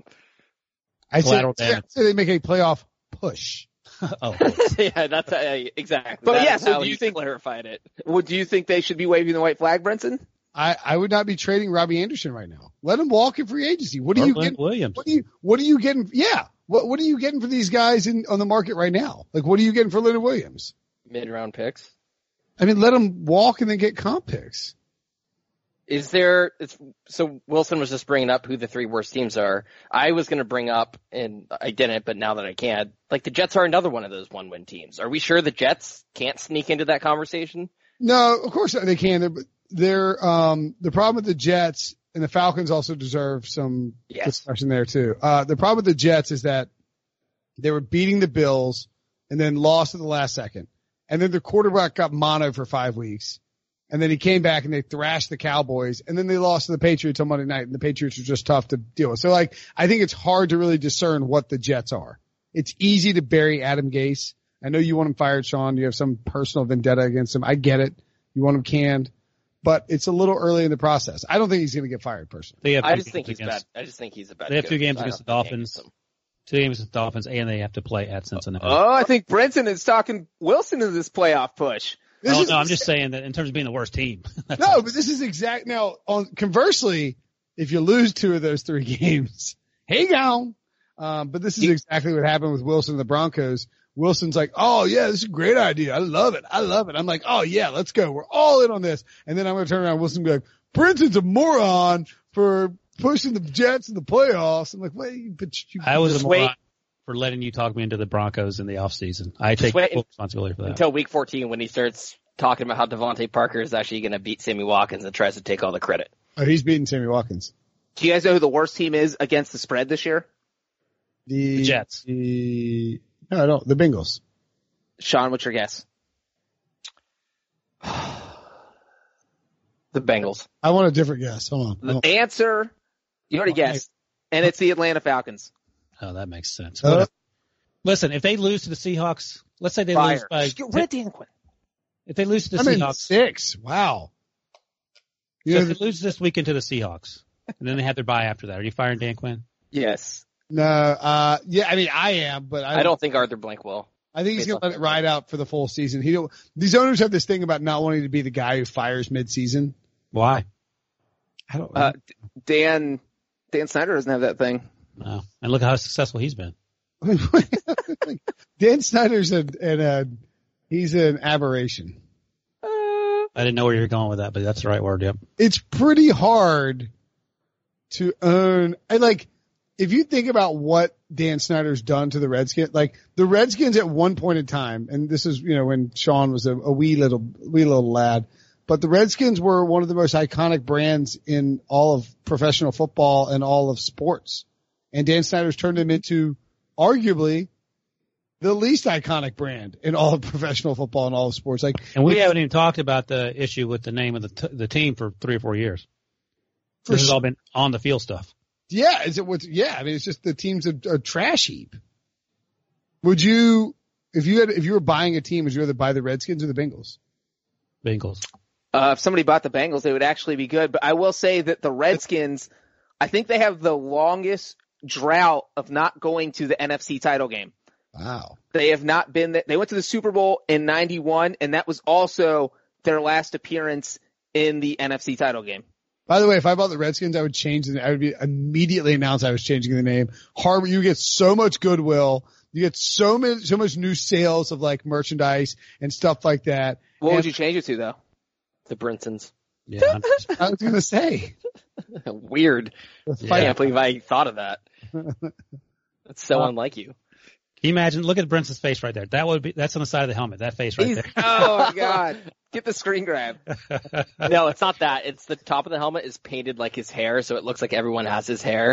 I said, Collateral yeah, damage. I said they make a playoff push. Oh, Yeah, that's uh, exactly. But That yeah, is so how do you he think- clarified it? Well, do you think they should be waving the white flag, Brinson? I, I would not be trading Robbie Anderson right now. Let him walk in free agency. What are you Leonard getting? Williams. What are you, what are you getting? Yeah. What, what are you getting for these guys in, on the market right now? Like, what are you getting for Leonard Williams? Mid round picks. I mean, let him walk and then get comp picks. Is there? It's, so Wilson was just bringing up who the three worst teams are. I was going to bring up, and I didn't, but now that I can, like the Jets are another one of those one-win teams. Are we sure the Jets can't sneak into that conversation? No, of course they can. They're, they're um, the problem with the Jets, and the Falcons also deserve some Yes. discussion there too. Uh, the problem with the Jets is that they were beating the Bills and then lost at the last second. and then the quarterback got mono for five weeks. And then he came back and they thrashed the Cowboys, and then they lost to the Patriots on Monday night, and the Patriots were just tough to deal with. So, like, I think it's hard to really discern what the Jets are. It's easy to bury Adam Gase. I know you want him fired, Sean. You have some personal vendetta against him. I get it. You want him canned. But it's a little early in the process. I don't think he's going to get fired, personally. I just think he's against, bad. I just think he's a bad They have coach. two games against the Dolphins. Two games against the Dolphins, and they have to play at Cincinnati. Oh, I think Brenton is talking Wilson into this playoff push. This oh, is, no, I'm just saying that in terms of being the worst team. No, but this is exact. Now, on conversely, if you lose two of those three games, hey, gone. Um, but this is exactly what happened with Wilson and the Broncos. Wilson's like, oh yeah, this is a great idea. I love it. I love it. I'm like, oh yeah, let's go. We're all in on this. And then I'm going to turn around and Wilson and be like, Brenton's a moron for pushing the Jets in the playoffs. I'm like, wait, but you, I was a wait. moron for letting you talk me into the Broncos in the offseason. I take full responsibility for that. Until week fourteen when he starts talking about how Devontae Parker is actually going to beat Sammy Watkins and tries to take all the credit. Oh, he's beating Sammy Watkins. Do you guys know who the worst team is against the spread this year? The, the Jets. The, no, I don't. The Bengals. Sean, what's your guess? The Bengals. I want a different guess. Hold on. The Hold on. answer, you already guessed, and it's the Atlanta Falcons. Oh, that makes sense. Uh, Listen, if they lose to the Seahawks, let's say they Fire. lose by Just get rid of Dan Quinn. if they lose to the I'm in Seahawks, six. Wow. You so know, if they lose this weekend to the Seahawks, and then they have their bye after that, are you firing Dan Quinn? Yes. no, uh, yeah, I mean, I am, but I I don't think Arthur Blank will. I think he's based going to on let it ride out for the full season. He don't, these owners have this thing about not wanting to be the guy who fires mid-season. Why? I don't Uh, Dan, Dan Snyder doesn't have that thing. No. And look how successful he's been. Dan Snyder's a, an, a, he's an aberration. I didn't know where you were going with that, but that's the right word. Yep. It's pretty hard to own. I like, if you think about what Dan Snyder's done to the Redskins, like the Redskins at one point in time, and this is, you know, when Sean was a, a wee little, wee little lad, but the Redskins were one of the most iconic brands in all of professional football and all of sports. And Dan Snyder's turned them into arguably the least iconic brand in all of professional football and all of sports. Like, And we haven't even talked about the issue with the name of the t- the team for three or four years. This has all been on the field stuff. yeah, is it what? Yeah, I mean, it's just the team's a, a trash heap. Would you, if you had, if you were buying a team, would you rather buy the Redskins or the Bengals? Bengals. Uh, if somebody bought the Bengals, they would actually be good. But I will say that the Redskins, I think they have the longest drought of not going to the N F C title game. Wow. They have not been there. They went to the Super Bowl in ninety-one, and that was also their last appearance in the N F C title game. By the way, if I bought the Redskins, I would change the, I would be immediately announce I was changing the name. Harbor, you get so much goodwill. You get so many, so much new sales of like merchandise and stuff like that. What and would you change it to though? The Brinsons. Yeah. I was going to say. Weird. Yeah. I can't believe I thought of that. That's so Uh, unlike you. Can you imagine? Look at Brinson's face right there. That would be, that's on the side of the helmet. That face right He's- there. oh my God. Get the screen grab. No, it's not that. It's the top of the helmet is painted like his hair, so it looks like everyone has his hair.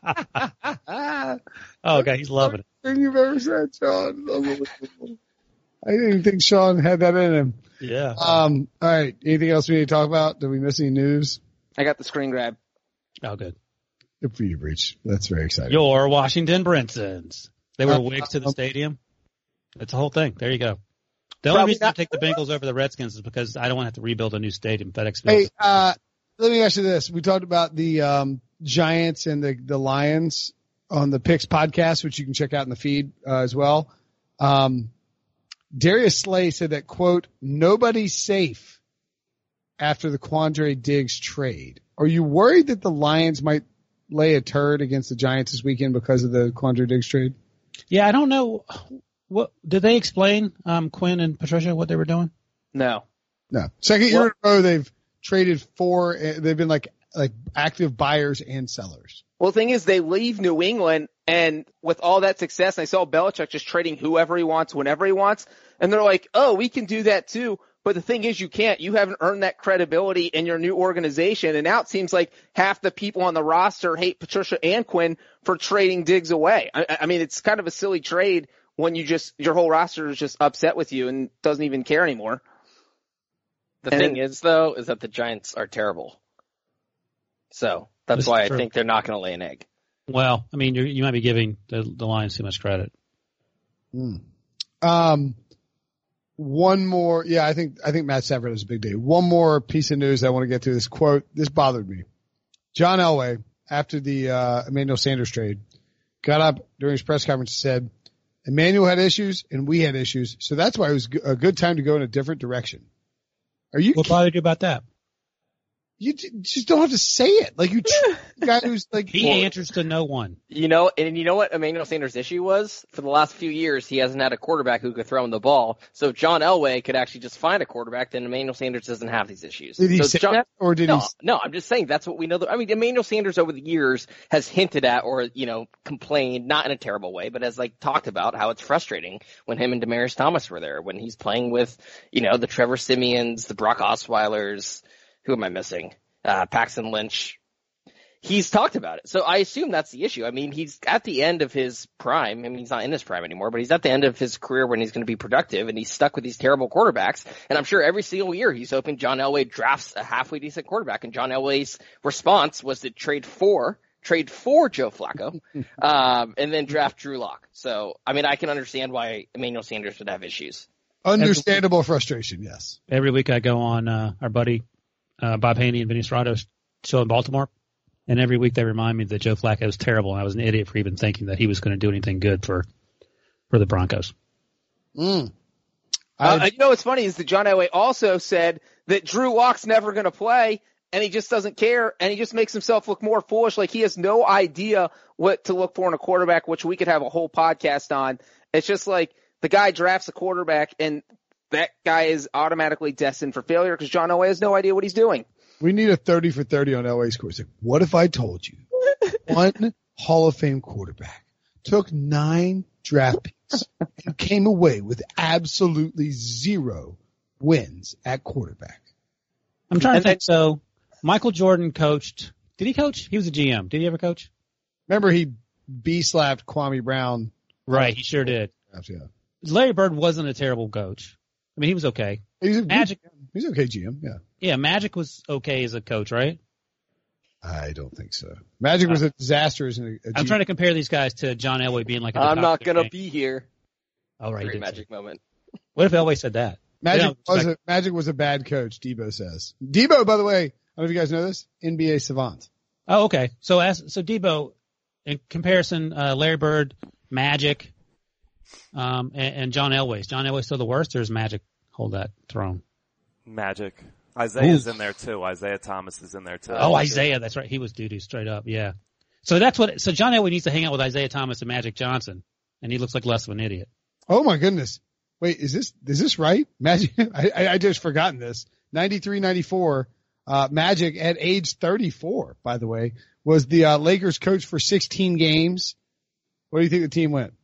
Ah, Oh, okay. He's loving it. thing you've ever said, Sean. Unbelievable. I didn't even think Sean had that in him. Yeah. Um, all right. Anything else we need to talk about? Did we miss any news? I got the screen grab. Oh, good. Good for you, Breach. That's very exciting. Your Washington Brinsons. They were Uh, wigs to the stadium. It's a whole thing. There you go. The Probably only reason not- I take the Bengals over the Redskins is because I don't want to have to rebuild a new stadium. FedEx Hey, Field. uh, let me ask you this. We talked about the, um, Giants and the, the Lions on the Picks podcast, which you can check out in the feed, uh, as well. Um, Darius Slay said that, quote, nobody's safe after the Quandre Diggs trade. Are you worried that the Lions might lay a turd against the Giants this weekend because of the Quandre Diggs trade? Yeah, I don't know. What did they explain, um, Quinn and Patricia, what they were doing? No. No. Second year Well- in a row, they've traded for, they've been like, like active buyers and sellers. Well, the thing is, they leave New England, and with all that success, I saw Belichick just trading whoever he wants, whenever he wants, and they're like, oh, we can do that too. But the thing is, you can't. You haven't earned that credibility in your new organization, and now it seems like half the people on the roster hate Patricia and Quinn for trading Diggs away. I, I mean, it's kind of a silly trade when you just your whole roster is just upset with you and doesn't even care anymore. The and thing is, though, is that the Giants are terrible. So that's That's why true. I think they're not going to lay an egg. Well, I mean, you're, you might be giving the, the Lions too much credit. Mm. Um, one more. Yeah, I think, I think Matt Stafford has a big day. One more piece of news I want to get to. This quote, this bothered me. John Elway, after the, uh, Emmanuel Sanders trade, got up during his press conference and said, Emmanuel had issues and we had issues. So that's why it was a good time to go in a different direction. Are you? What bothered you about that? You just don't have to say it. Like you, the guy who's like he well, answers to no one. You know, and you know what Emmanuel Sanders' issue was? For the last few years, he hasn't had a quarterback who could throw him the ball. So if John Elway could actually just find a quarterback, then Emmanuel Sanders doesn't have these issues. Did he so say John, that, or did no, he? No, I'm just saying that's what we know. I mean, Emmanuel Sanders over the years has hinted at, or you know, complained, not in a terrible way, but has like talked about how it's frustrating when him and Demaryius Thomas were there, when he's playing with, you know, the Trevor Simeons, the Brock Osweilers. Who am I missing? Uh, Paxton Lynch. He's talked about it. So I assume that's the issue. I mean, he's at the end of his prime. I mean, he's not in his prime anymore, but he's at the end of his career when he's going to be productive, and he's stuck with these terrible quarterbacks. And I'm sure every single year he's hoping John Elway drafts a halfway decent quarterback. And John Elway's response was to trade for, trade for Joe Flacco, um, and then draft Drew Lock. So, I mean, I can understand why Emmanuel Sanders would have issues. Understandable frustration, yes. Every week I go on uh, our buddy uh, Bob Haney and Vinny Serrato's show in Baltimore, and every week they remind me that Joe Flacco is terrible, and I was an idiot for even thinking that he was going to do anything good for for the Broncos. Mm. Uh, you know what's funny is that John Elway also said that Drew Lock's never going to play, and he just doesn't care, and he just makes himself look more foolish, like he has no idea what to look for in a quarterback, which we could have a whole podcast on. It's just like the guy drafts a quarterback, and that guy is automatically destined for failure because John Elway has no idea what he's doing. We need a thirty for thirty on Elway's course. Like, what if I told you one Hall of Fame quarterback took nine draft picks and came away with absolutely zero wins at quarterback? I'm trying to And think. So Michael Jordan coached. Did he coach? He was a G M. Did he ever coach? Remember he B-slapped Kwame Brown. Right, he sure did. Yeah. Larry Bird wasn't a terrible coach. I mean, he was okay. He's a Magic. He's okay G M, yeah. Yeah, Magic was okay as a coach, right? I don't think so. Magic was a disaster as a, a I'm G- trying to compare these guys to John Elway being like. At the I'm top not of their going to game. be here. Oh, right, he Great did magic say. moment. What if Elway said that? Magic Yeah, was a, Magic was a bad coach, Debo says. Debo, by the way, I don't know if you guys know this, N B A savant. Oh, okay. So as so Debo, in comparison, uh, Larry Bird, Magic, um, and, and John Elway. Is John Elway still the worst, or is Magic hold that throne? Magic. Isaiah's Ooh. in there too. Isaiah Thomas is in there too. Oh, Isaiah, that's right. He was doo-doo straight up, yeah. So that's what. So John Elway needs to hang out with Isaiah Thomas and Magic Johnson, and he looks like less of an idiot. Oh my goodness. Wait, is this, is this right? Magic, I, I, I just forgotten this. ninety-three ninety-four, uh, Magic at age thirty-four, by the way, was the, uh, Lakers coach for sixteen games. What do you think the team went?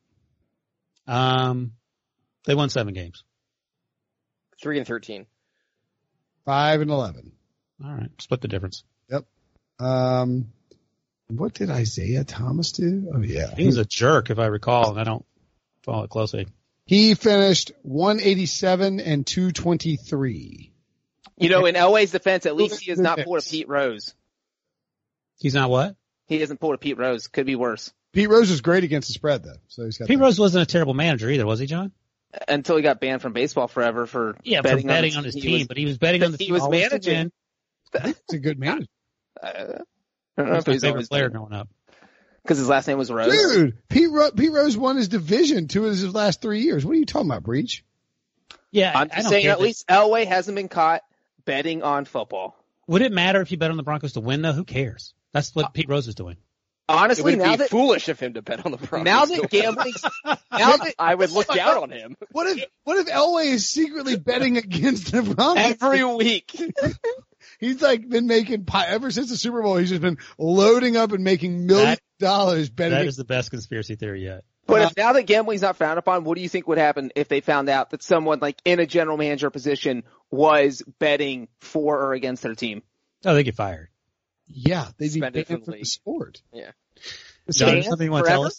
Um, they won seven games. Three and thirteen. Five and eleven. All right, split the difference. Yep. Um, what did Isaiah Thomas do? Oh yeah. He was a jerk, if I recall, and I don't follow it closely. He finished one eighty-seven and two twenty-three. You know, in Elway's defense, at least he has not pulled a Pete Rose. He's not what? He hasn't pulled a Pete Rose. Could be worse. Pete Rose was great against the spread though. So he's got Pete that. Rose wasn't a terrible manager either, was he, John? Until he got banned from baseball forever for Yeah, for betting, betting on, on his he team, was, but he was betting on the he team. was always to managing. win. It's a good manager. Uh, I don't know He was if my he's favorite always player growing up. because his last name was Rose. Dude, Pete, Ro- Pete Rose won his division two of his last three years. What are you talking about, Breach? Yeah, I'm I just don't saying care at that- least Elway hasn't been caught betting on football. Would it matter if you bet on the Broncos to win, though? Who cares? That's what Pete Rose is doing. Honestly, It would now be that foolish of him to bet on the Broncos. now that gambling's now that I would look down on him What if what if Elway is secretly betting against the Broncos? every week. He's like been making pi- ever since the Super Bowl. He's just been loading up and making millions That- of dollars betting. That is the best conspiracy theory yet. But if now that gambling's not frowned upon, what do you think would happen if they found out that someone like in a general manager position was betting for or against their team? Oh, they get fired. yeah, they'd be Suspended banned from the from the league. sport. Yeah. John, Banned something you want to tell forever? us?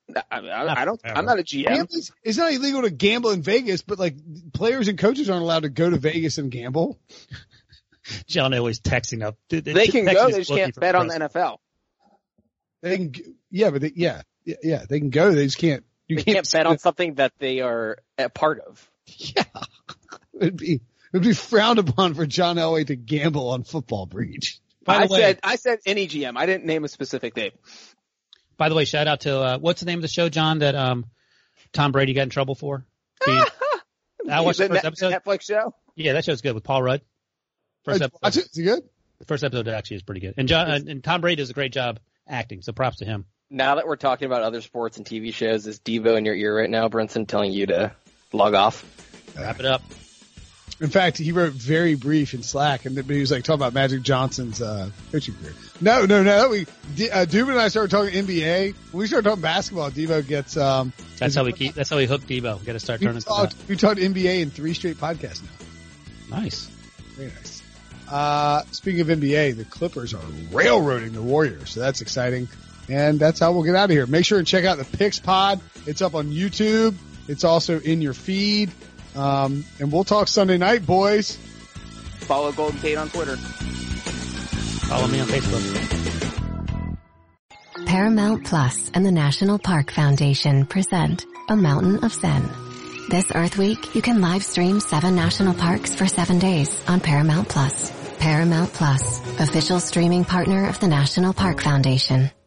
I, I, I don't. I'm not a G M. It's, it's not illegal to gamble in Vegas, but like players and coaches aren't allowed to go to Vegas and gamble. John always texting up. They, they can go. They just can't bet on the N F L. They can, yeah, but they, yeah, yeah, they can go. They just can't. You they can't, can't bet on something that they are a part of. Yeah, it'd be it would be frowned upon for John Elway to gamble on football breach. By the I way, said I said any G M. I didn't name a specific name. By the way, shout out to uh, what's the name of the show, John, that um Tom Brady got in trouble for? Being, I watched the first episode. Netflix show. Yeah, that show's good with Paul Rudd. First episode. Watch it. Is it good? The first episode actually is pretty good, and John and, and Tom Brady does a great job acting. So props to him. Now that we're talking about other sports and T V shows, is Devo in your ear right now, Brinson, telling you to log off? Wrap it up. In fact, he wrote very brief in Slack, and he was like talking about Magic Johnson's uh, coaching career. No, no, no. We uh, Dubin and I started talking N B A. When we started talking basketball, Devo gets. Um, that's how we keep. That's how we hook Devo. We got to start turning. We talked, we talked N B A in three straight podcasts now. Nice. Very nice. Uh, speaking of N B A, the Clippers are railroading the Warriors, so that's exciting. And that's how we'll get out of here. Make sure and check out the Picks Pod. It's up on YouTube. It's also in your feed. Um, and we'll talk Sunday night, boys. Follow Golden Tate on Twitter. Follow me on Facebook. Paramount Plus and the National Park Foundation present A Mountain of Zen. This Earth Week, you can live stream seven national parks for seven days on Paramount Plus. Paramount Plus, official streaming partner of the National Park Foundation.